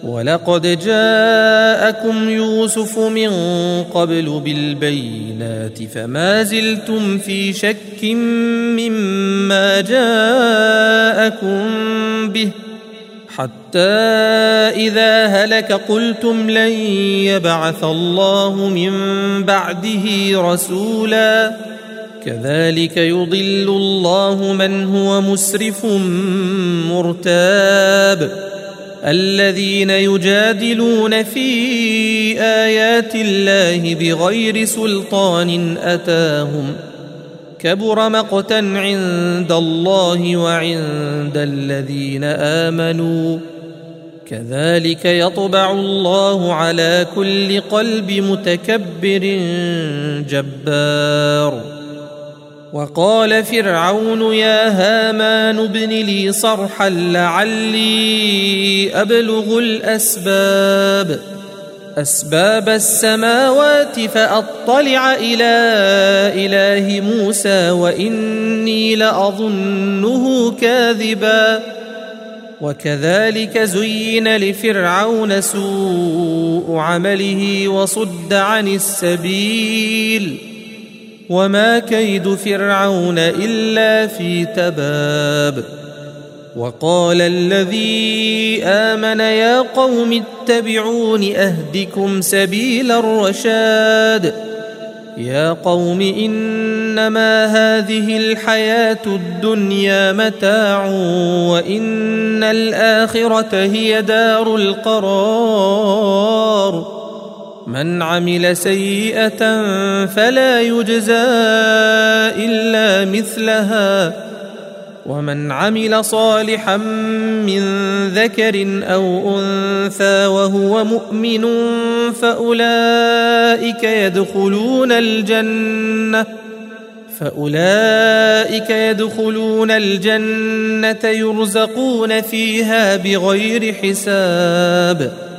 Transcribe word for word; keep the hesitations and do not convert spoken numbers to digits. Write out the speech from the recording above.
ولقد جاءكم يوسف من قبل بالبينات فما زلتم في شك مما جاءكم به حتى إذا هلك قلتم لن يبعث الله من بعده رسولا كذلك يضل الله من هو مسرف مرتاب الذين يجادلون في آيات الله بغير سلطان أتاهم كبر مقتا عند الله وعند الذين آمنوا كذلك يطبع الله على كل قلب متكبر جبار. وقال فرعون يا هامان ابن لي صرحا لعلي أبلغ الأسباب أسباب السماوات فأطلع إلى إله موسى وإني لأظنه كاذبا. وكذلك زين لفرعون سوء عمله وصد عن السبيل وما كيد فرعون إلا في تباب. وقال الذي آمن يا قوم اتبعون أهدكم سبيل الرشاد يا قوم إنما هذه الحياة الدنيا متاع وإن الآخرة هي دار القرار من عمل سيئة فلا يجزى إلا مثلها ومن عمل صالحا من ذكر أو أنثى وهو مؤمن فأولئك يدخلون الجنة فأولئك يدخلون الجنة يرزقون فيها بغير حساب.